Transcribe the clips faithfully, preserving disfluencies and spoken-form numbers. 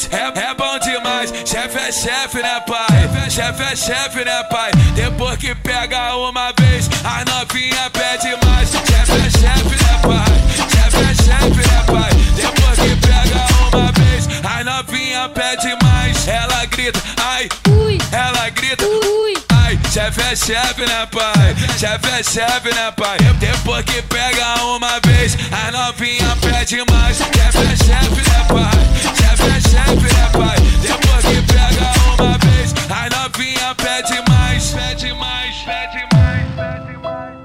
demais, é, é bom demais. Chefe é chefe, né, pai? Chefe é chefe, né, pai? Depois que pega uma vez, a novinha pede mais. Chefe é chefe, né, pai? Chefe é chefe, né, pai? Depois que pega uma vez, a novinha pede mais. Ela grita, ai, ui. Ela grita, ui. Ai, chefe é chefe, né, pai? Chefe é chefe, né, pai? Depois que pega uma vez, a novinha pede mais. Chefe é chefe, né, pai? Chefe é chefe, né, pai? Depois que pega uma vez, a novinha pede mais. Pede mais, pede mais, pede mais.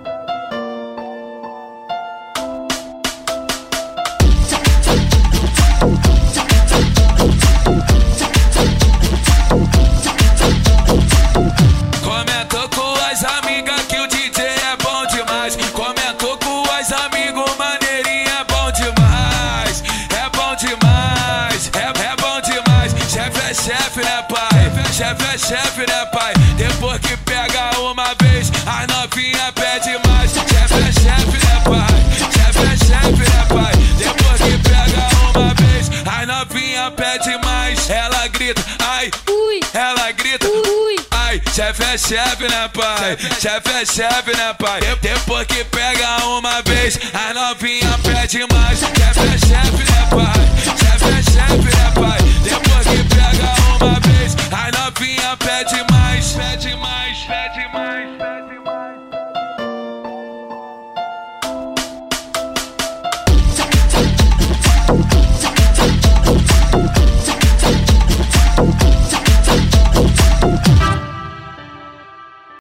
Comentou com as amigas que o D J é bom demais. Comentou com as amigos, maneirinha é bom demais. É bom demais, é, é bom demais. Chefe é chefe, né, pai? Chefe é chefe, né, pai? Depois que pega uma vez, a novinha pede mais. Chefe é chefe, né, pai? Chefe é chefe, né, pai? Depois que pega uma vez, a novinha pede mais. Ela grita, ai, ui. Ela grita, ui. Ai, chefe é chefe, né, pai? Chefe é chefe, né, pai? Depois que pega uma vez, a novinha pede mais. Chefe é chefe, né, pai?